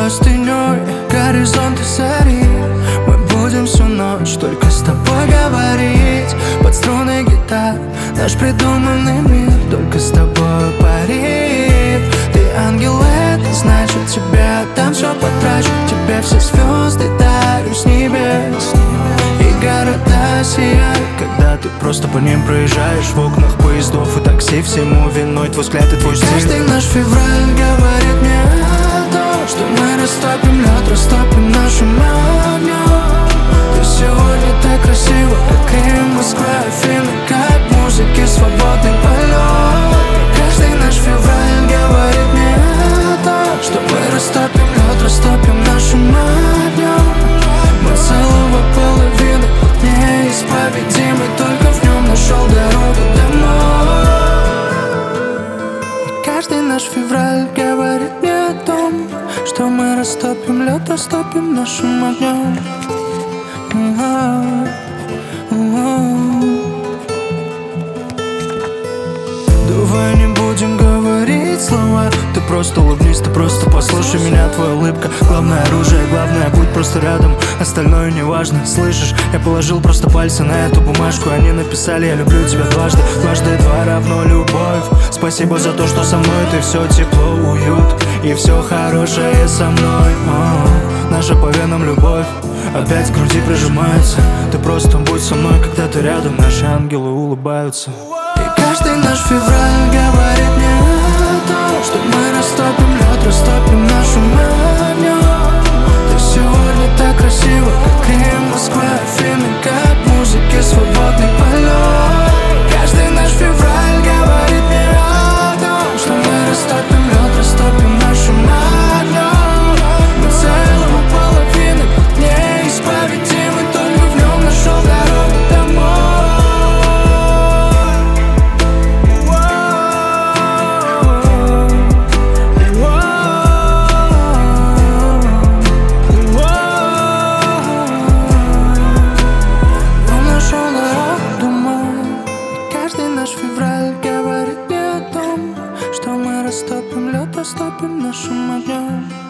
простыней горизонты зари. Мы будем всю ночь только с тобой говорить под струны гитар. Наш придуманный мир только с тобой парит. Ты ангел, это значит тебя там все потрачу. Тебе все звезды дарю с небес. И города сияют, когда ты просто по ним проезжаешь. В окнах поездов и такси всему виной твой взгляд и твой стиль. Каждый наш февраль говорит мне о том, что мы растопим лед, растопим нашим огнем. Ты сегодня так красива, как Рим, Москва, Афины, как музыки свободный полет. Каждый наш февраль говорит мне о том, что мы растопим лед, растопим нашим огнем. Мы целого половины неисповедимый, только в нем нашел дорогу домой. И каждый наш февраль говорит мне о том, что мы растопим лед, растопим нашим огнем. Давай не будем говорить слова. Ты просто улыбнись, ты просто послушай меня. Твоя улыбка — главное оружие, главное будь просто рядом. Остальное не важно, слышишь? Я положил просто пальцы на эту бумажку. Они написали: я люблю тебя дважды. Дважды два равно любовь. Спасибо за то, что со мной ты все тепло, уют и все хорошее со мной. Наша по венам любовь опять к груди прижимается. Ты просто будь со мной, когда ты рядом. Наши ангелы улыбаются. И каждый наш февраль говорит мне о том, что мы растопим лед, растопим нашим огнем. Ты сегодня так красива, как Рим, Москва, Афины, как музыки свободный полет. Каждый наш февраль говорит мне о том, что мы растопим лед, растопим нашим огнем. Мы целого половины неисповедимы, только в нем нашел дорогу домой. Февраль говорит мне о том, что мы растопим лед, растопим нашим огнем.